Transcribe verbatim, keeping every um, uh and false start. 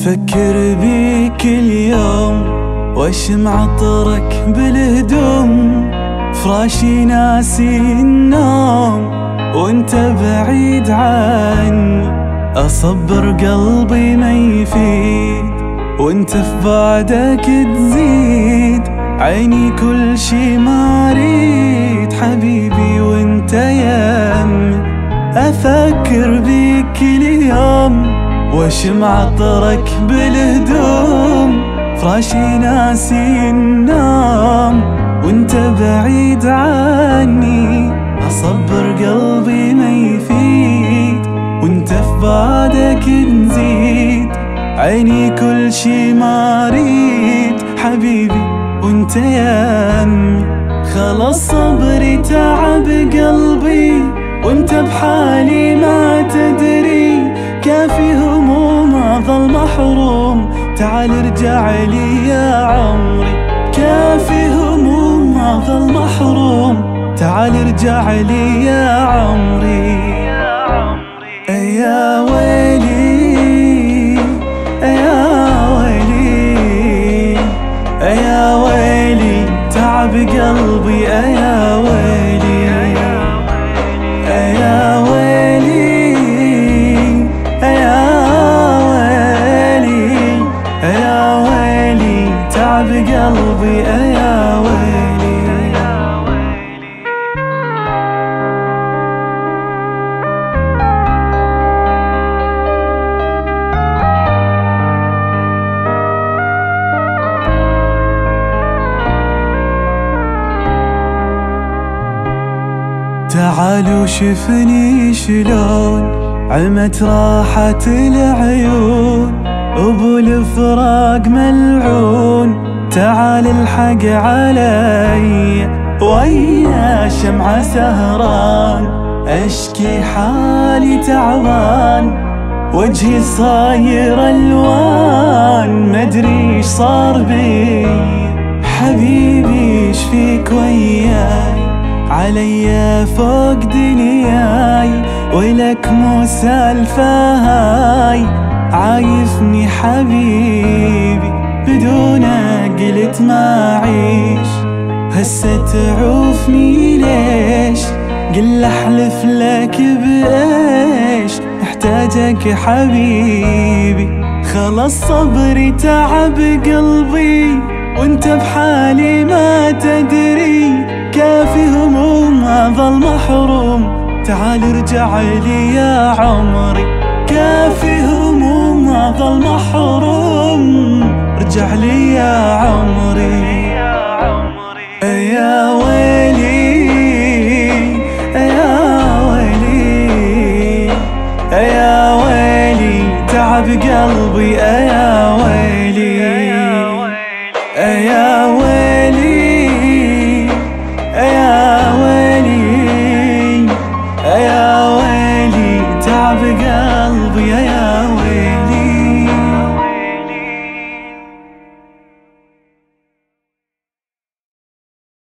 أفكر بيك اليوم واشم عطرك بالهدوم، فراشي ناسي النوم وانت بعيد عني. أصبر قلبي ما يفيد وانت في بعدك تزيد، عيني كل شي ما اريد حبيبي وانت يمي. أفكر بيك اليوم واشم عطرك بالهدوم، فراشي ناسي النوم وانت بعيد عني. أصبر قلبي ما يفيد وانت في بعدك نزيد، عيني كل شي ما اريد حبيبي وانت يمي. خلص صبري تعب قلبي وانت بحالي ما تدري، كافي هموم اظل محروم، تعال ارجع لي يا عمري. كافي هموم اظل محروم، تعال ارجع لي يا عمري. يا ويلي يا ويلي يا ويلي تعب قلبي يا ويلي يا ويلي يا ويلي يا ويلي تعب قلبي يا ويلي. تعال وشفني شلون عمت راحة العيون، ابو الفراق ملعون، تعال الحق علي ويا شمعة سهران. اشكي حالي تعبان وجهي صاير الوان، مدري ايش صار بي حبيبي ايش فيك وياي، علي فوق دنياي ويلك مو سالفة هاي. عايفني حبيبي بدونك قلت ما عيش، هسه تعوفني ليش؟ قل احلف لك بايش، احتاجك حبيبي. خلص صبري تعب قلبي وانت بحالي ما تدري، كافي هموم اظل محروم، تعال ارجع لي يا عمري. كافي هموم اظل محروم، ارجع لي يا عمري. يا ويلي يا ويلي يا ويلي تعب قلبي يا